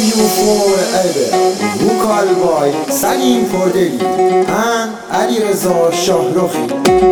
you forever. Vocal by سلیم پردلی and علیرضا شاهرخی.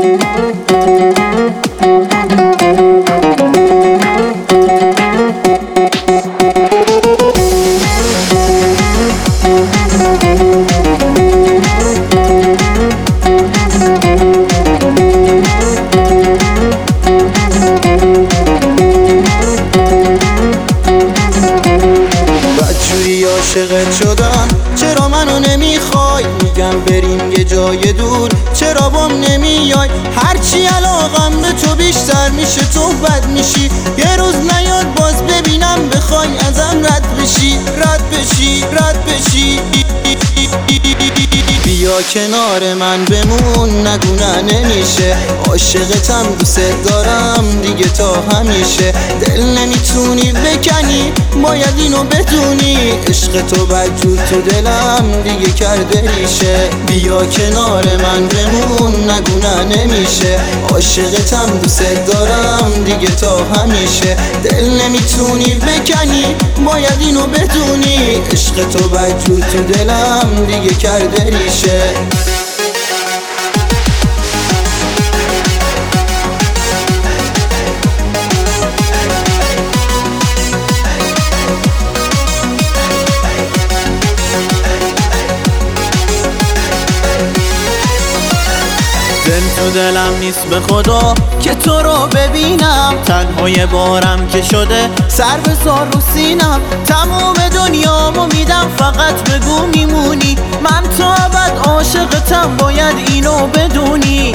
عاشقت شدم چرا منو نمیخوای؟ میگم بریم یه جای دور چرا بام نمیای؟ هرچی علاقم به تو بیشتر میشه تو بد میشی. یه روز نیاد باز ببینم بخوای ازم رد بشی. بیا کنار من بمون نگو نه نمیشه. عاشقتم دوست دارم دیگه تا همیشه. دل نمیتونی بکنی باید اینو بدونی. عشق تو بدجور تو دلم دیگه کرده ریشه. بیا کنار من بمون نگو نه نمیشه. عاشقتم دوست دارم دیگه تا همیشه. دل نمیتونی بکنی باید اینو بدونی. عشق تو بدجور تو دلم دیگه کرده ریشه. دل تو دلم نیست به خدا که تو رو ببینم. تنهای بارم که شده سر بذار رو سینم. تمام دنیامو میدم فقط بگو میمونی. من تا ابد عاشقتم باید اینو بدونی.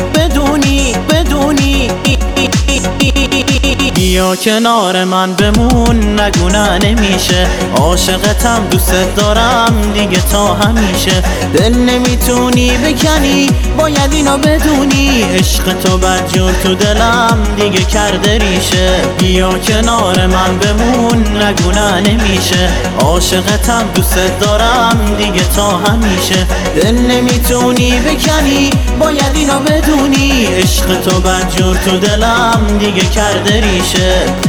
بیا کنار من بمون نگو نه نمیشه. عاشقتم دوست دارم دیگه تا همیشه. دل نمیتونی بکنی باید اینو بدونی. عشق تو بدجور تو دلم دیگه کرده ریشه. بیا کنار من بمون نگو نه نمیشه. عاشقتم دوست دارم دیگه تا همیشه. دل نمیتونی بکنی باید اینو بدونی. عشق تو بدجور تو دلم دیگه کرده ریشه.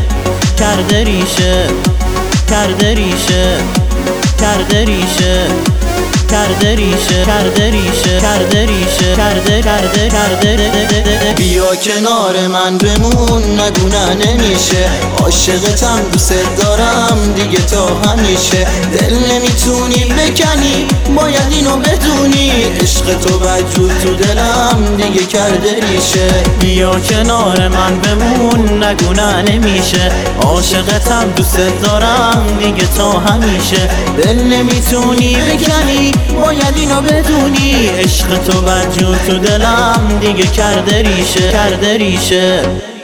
بیا کنار من بمون نگو نه نمیشه. عاشقتم دوست دارم دیگه تا همیشه. دل نمیتونی بکنی باید اینو بدونی. عشق تو بدجور تو دلم دیگه کرده ریشه. بیا کنار من بمون نگو نه نمیشه. عاشقتم دوست دارم دیگه تا همیشه. دل نمیتونی بکنی باید اینو بدونی. عشق تو بدجور تو دلم دیگه کرده ریشه.